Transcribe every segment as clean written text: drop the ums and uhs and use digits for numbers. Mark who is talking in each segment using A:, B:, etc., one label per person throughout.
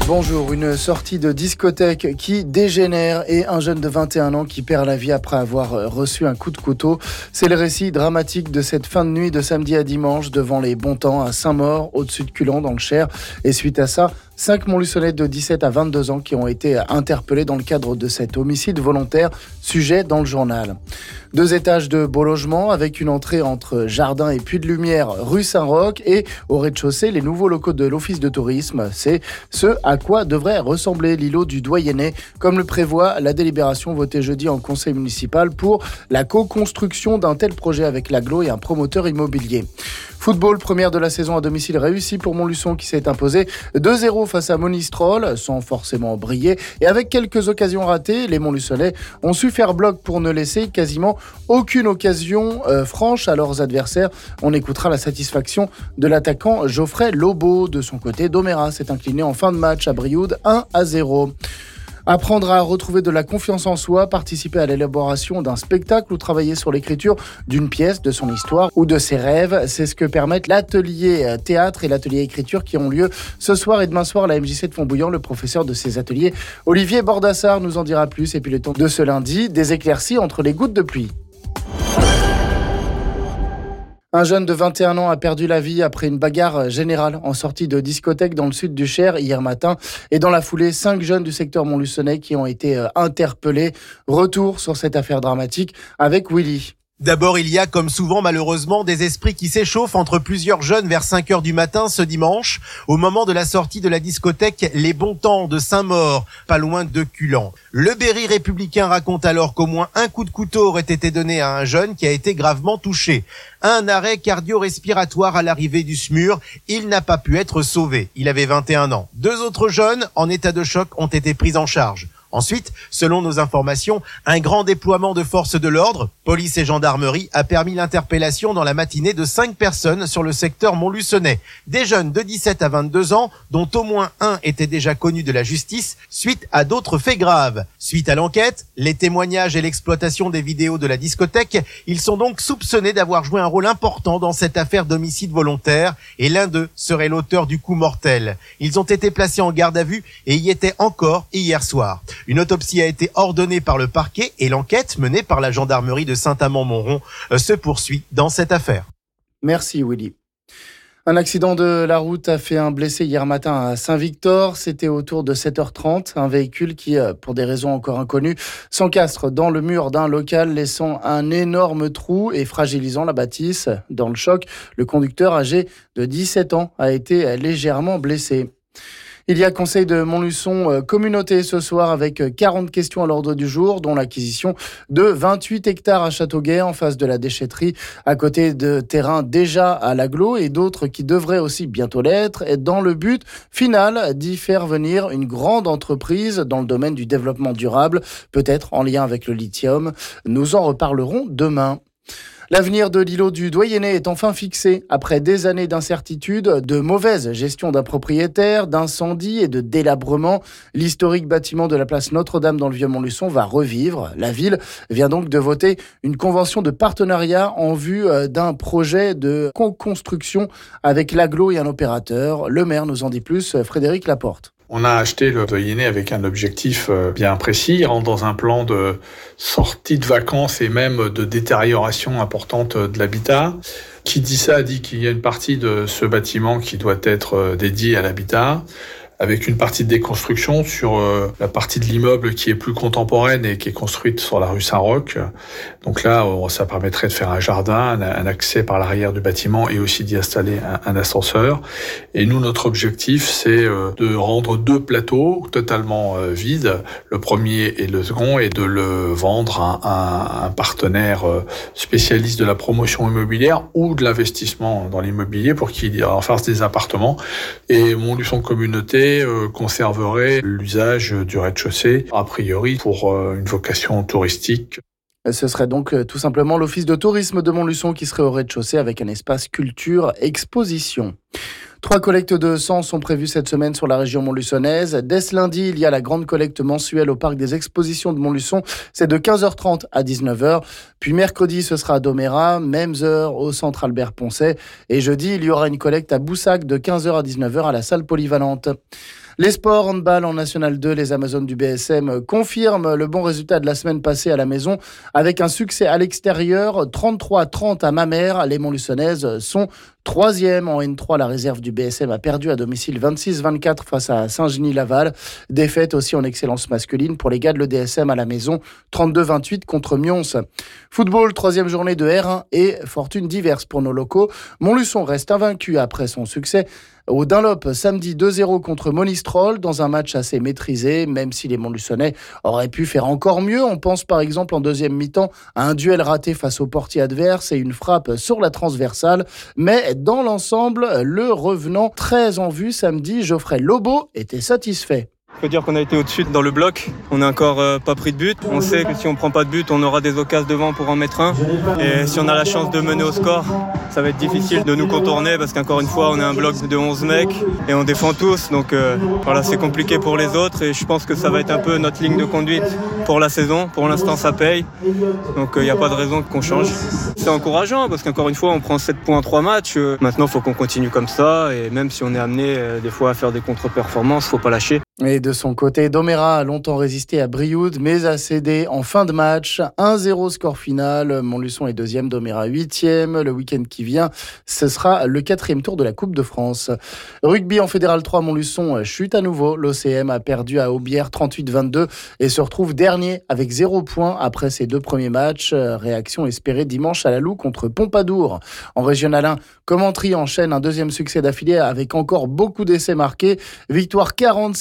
A: Bonjour, une sortie de discothèque qui dégénère et un jeune de 21 ans qui perd la vie après avoir reçu un coup de couteau. C'est le récit dramatique de cette fin de nuit de samedi à dimanche devant les Bontemps à Saint-Maur, au-dessus de Culan dans le Cher. Et suite à ça, 5 Montluçonnais de 17 à 22 ans qui ont été interpellés dans le cadre de cet homicide volontaire, sujet dans le journal. 2 étages de beaux logements avec une entrée entre jardin et puits de lumière rue Saint-Roch et au rez-de-chaussée les nouveaux locaux de l'office de tourisme. C'est ce à quoi devrait ressembler l'îlot du Doyenné, comme le prévoit la délibération votée jeudi en conseil municipal pour la co-construction d'un tel projet avec l'agglo et un promoteur immobilier. Football, première de la saison à domicile réussie pour Montluçon qui s'est imposé 2-0 face à Monistrol, sans forcément briller. Et avec quelques occasions ratées, les Montluçonnais ont su faire bloc pour ne laisser quasiment aucune occasion franche à leurs adversaires. On écoutera la satisfaction de l'attaquant Geoffrey Lobo. De son côté, Doméra s'est incliné en fin de match à Brioude 1-0. Apprendre à retrouver de la confiance en soi, participer à l'élaboration d'un spectacle ou travailler sur l'écriture d'une pièce, de son histoire ou de ses rêves, c'est ce que permettent l'atelier théâtre et l'atelier écriture qui ont lieu ce soir et demain soir à la MJC de Fontbouillant. Le professeur de ces ateliers, Olivier Bordassar, nous en dira plus. Et puis le temps de ce lundi, des éclaircies entre les gouttes de pluie. Un jeune de 21 ans a perdu la vie après une bagarre générale en sortie de discothèque dans le sud du Cher hier matin. Et dans la foulée, 5 jeunes du secteur montluçonnais qui ont été interpellés. Retour sur cette affaire dramatique avec Willy.
B: D'abord, il y a, comme souvent malheureusement, des esprits qui s'échauffent entre plusieurs jeunes vers 5h du matin ce dimanche, au moment de la sortie de la discothèque Les Bontemps de Saint-Maur, pas loin de Culan. Le Berry républicain raconte alors qu'au moins un coup de couteau aurait été donné à un jeune qui a été gravement touché. Un arrêt cardio-respiratoire à l'arrivée du SMUR, il n'a pas pu être sauvé. Il avait 21 ans. 2 autres jeunes, en état de choc, ont été pris en charge. Ensuite, selon nos informations, un grand déploiement de forces de l'ordre, police et gendarmerie, a permis l'interpellation dans la matinée de 5 personnes sur le secteur montluçonnais. Des jeunes de 17 à 22 ans, dont au moins un était déjà connu de la justice, suite à d'autres faits graves. Suite à l'enquête, les témoignages et l'exploitation des vidéos de la discothèque, ils sont donc soupçonnés d'avoir joué un rôle important dans cette affaire d'homicide volontaire, et l'un d'eux serait l'auteur du coup mortel. Ils ont été placés en garde à vue et y étaient encore hier soir. Une autopsie a été ordonnée par le parquet et l'enquête menée par la gendarmerie de Saint-Amand-Montrond se poursuit dans cette affaire.
A: Merci Willy. Un accident de la route a fait un blessé hier matin à Saint-Victor. C'était autour de 7h30. Un véhicule qui, pour des raisons encore inconnues, s'encastre dans le mur d'un local, laissant un énorme trou et fragilisant la bâtisse. Dans le choc, le conducteur âgé de 17 ans a été légèrement blessé. Il y a conseil de Montluçon communauté ce soir avec 40 questions à l'ordre du jour, dont l'acquisition de 28 hectares à Châteauguay en face de la déchetterie, à côté de terrains déjà à l'agglo et d'autres qui devraient aussi bientôt l'être, dans le but final d'y faire venir une grande entreprise dans le domaine du développement durable, peut-être en lien avec le lithium. Nous en reparlerons demain. L'avenir de l'îlot du Doyenné est enfin fixé. Après des années d'incertitude, de mauvaise gestion d'un propriétaire, d'incendies et de délabrement, l'historique bâtiment de la place Notre-Dame dans le Vieux-Montluçon va revivre. La ville vient donc de voter une convention de partenariat en vue d'un projet de co-construction avec l'agglo et un opérateur. Le maire nous en dit plus, Frédéric Laporte.
C: On a acheté le Doyenné avec un objectif bien précis. Il rentre dans un plan de sortie de vacances et même de détérioration importante de l'habitat. Qui dit ça dit qu'il y a une partie de ce bâtiment qui doit être dédiée à l'habitat, avec une partie de déconstruction sur la partie de l'immeuble qui est plus contemporaine et qui est construite sur la rue Saint-Roch. Donc là, ça permettrait de faire un jardin, un accès par l'arrière du bâtiment et aussi d'y installer un ascenseur. Et nous, notre objectif, c'est de rendre 2 plateaux totalement vides, le premier et le second, et de le vendre à un partenaire spécialiste de la promotion immobilière ou de l'investissement dans l'immobilier pour qu'il en fasse des appartements. Et Montluçon Communauté conserverait l'usage du rez-de-chaussée, a priori pour une vocation touristique.
A: Ce serait donc tout simplement l'office de tourisme de Montluçon qui serait au rez-de-chaussée avec un espace culture exposition. 3 collectes de sang sont prévues cette semaine sur la région montluçonnaise. Dès ce lundi, il y a la grande collecte mensuelle au parc des expositions de Montluçon. C'est de 15h30 à 19h. Puis mercredi, ce sera à Doméra, mêmes heures au centre Albert-Poncet. Et jeudi, il y aura une collecte à Boussac de 15h à 19h à la salle polyvalente. Les sports handball en National 2, les Amazones du BSM confirment le bon résultat de la semaine passée à la maison avec un succès à l'extérieur, 33-30 à Mamers. Les Montluçonnaises sont 3e en N3. La réserve du BSM a perdu à domicile 26-24 face à Saint-Genis-Laval. Défaite aussi en excellence masculine pour les gars de l'EDSM à la maison, 32-28 contre Mions. Football, 3e journée de R1 et fortune diverse pour nos locaux. Montluçon reste invaincu après son succès au Dunlop samedi 2-0 contre Monistrol dans un match assez maîtrisé, même si les Montluçonnais auraient pu faire encore mieux. On pense par exemple en deuxième mi-temps à un duel raté face au portier adverse et une frappe sur la transversale. Mais dans l'ensemble, le revenant très en vue samedi, Geoffrey Lobo, était satisfait.
D: On peut dire qu'on a été au-dessus dans le bloc. On n'a encore pas pris de but. On sait que si on ne prend pas de but, on aura des occasions devant pour en mettre un. Et si on a la chance de mener au score, ça va être difficile de nous contourner parce qu'encore une fois, on est un bloc de 11 mecs et on défend tous. Donc voilà, c'est compliqué pour les autres et je pense que ça va être un peu notre ligne de conduite pour la saison. Pour l'instant, ça paye. Donc il n'y a pas de raison qu'on change. C'est encourageant parce qu'encore une fois, on prend 7 points en 3 matchs. Maintenant, il faut qu'on continue comme ça et même si on est amené des fois à faire des contre-performances, il ne faut pas lâcher.
A: Et de son côté, Domérat a longtemps résisté à Brioude, mais a cédé en fin de match. 1-0 score final. Montluçon est 2e, Domérat 8e. Le week-end qui vient, ce sera le 4e tour de la Coupe de France. Rugby en Fédéral 3, Montluçon chute à nouveau. L'OCM a perdu à Aubière 38-22 et se retrouve dernier avec 0 points après ses 2 premiers matchs. Réaction espérée dimanche à la Loue contre Pompadour. En Régional 1, Commentry enchaîne un 2e succès d'affilée avec encore beaucoup d'essais marqués. Victoire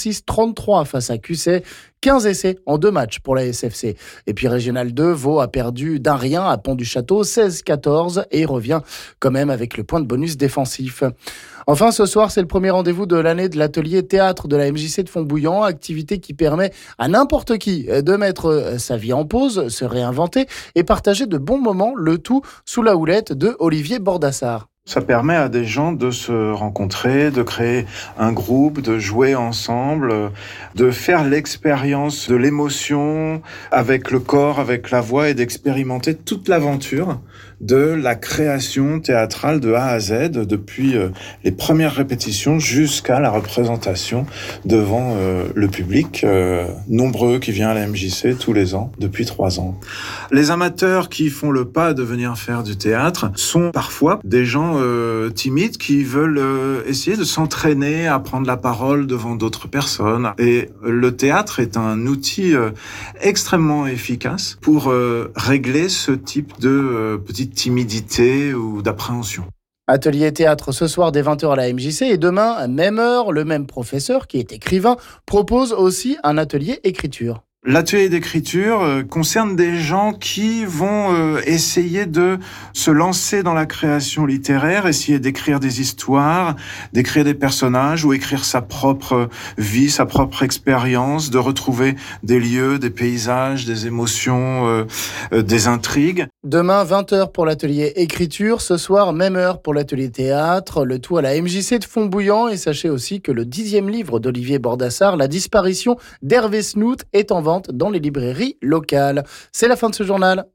A: 46-33 face à Cusset. 15 essais en 2 matchs pour la SFC. Et puis Régional 2, Vaud a perdu d'un rien à Pont-du-Château, 16-14 et revient quand même avec le point de bonus défensif. Enfin, ce soir, c'est le premier rendez-vous de l'année de l'atelier théâtre de la MJC de Fontbouillant, activité qui permet à n'importe qui de mettre sa vie en pause, se réinventer et partager de bons moments, le tout sous la houlette de Olivier Bordassar.
E: Ça permet à des gens de se rencontrer, de créer un groupe, de jouer ensemble, de faire l'expérience de l'émotion avec le corps, avec la voix et d'expérimenter toute l'aventure de la création théâtrale de A à Z, depuis les premières répétitions jusqu'à la représentation devant le public, nombreux qui vient à la MJC tous les ans, depuis 3 ans. Les amateurs qui font le pas de venir faire du théâtre sont parfois des gens timides qui veulent essayer de s'entraîner à prendre la parole devant d'autres personnes. Et le théâtre est un outil extrêmement efficace pour régler ce type de petite timidité ou d'appréhension.
A: Atelier théâtre ce soir dès 20h à la MJC et demain, même heure, le même professeur qui est écrivain propose aussi un atelier écriture.
E: L'atelier d'écriture concerne des gens qui vont essayer de se lancer dans la création littéraire, essayer d'écrire des histoires, d'écrire des personnages ou écrire sa propre vie, sa propre expérience, de retrouver des lieux, des paysages, des émotions, des intrigues.
A: Demain, 20h pour l'atelier écriture. Ce soir, même heure pour l'atelier théâtre. Le tout à la MJC de Fontbouillant. Et sachez aussi que le 10e livre d'Olivier Bordassar, La disparition d'Hervé Snout, est en vente dans les librairies locales. C'est la fin de ce journal.